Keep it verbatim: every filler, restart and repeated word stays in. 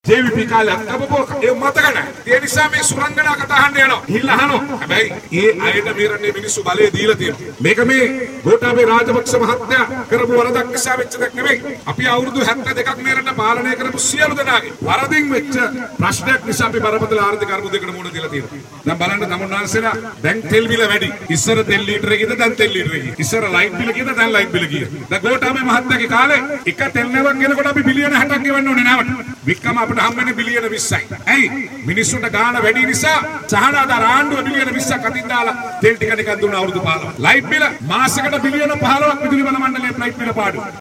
ජේ.වී.පී කාලේ අත්කපපුව ඒ මතක නැහැ. ඒ නිසා මේ සුරංගනා කතා අහන්න යනවා. ගිහිල්ලා අහනවා. හැබැයි ඒ අයට මේ රටේ මිනිස්සු බලය දීලා තියෙනවා. මේක මේ ගෝඨාභය රාජපක්ෂ මහත්තයා කරපු වරදක් නිසා වෙච්ච දෙයක් නෙවෙයි. අපි අවුරුදු හැත්තෑ දෙකක් මේ රට පාලනය කරපු සියලු දෙනාගේ වරදින් වෙච්ච ප්‍රශ්නයක් නිසා අපි බරපතල ආර්ථික අර්බුදයකට මුහුණ දීලා තියෙනවා. දැන් බලන්න තමුන්වහන්සේලා දැන් තෙල් බිල වැඩි. ඉස්සර තෙල් ලීටර එකද දැන් තෙල් ලීටර එකද. ඉස්සර ලයිට් බිල කීයද දැන් ලයිට් බිල කීයද. දැන් ගෝඨාභය මහත්තයාගේ කාලේ එක තෙල් නැවක් ගෙනකොට අපි බිලියන හැටක් ගෙවන්න ඕනේ නැවට. වික්කම අපිට හම් වෙන්නේ බිලියන විස්සයි. ඇයි? මිනිස්සුන්ට ගාණ වැඩි නිසා සහනාධාර ආණ්ඩුව බිලියන විස්සක් අතින් දාලා තෙල් ටික ටිකක් දුන්න අවුරුදු පහළොව. ලයිට් බිල මාසෙකට බිලියන පහළොවක් විදුලි බල මණ්ඩලයේ ලයිට් බිල පාඩු.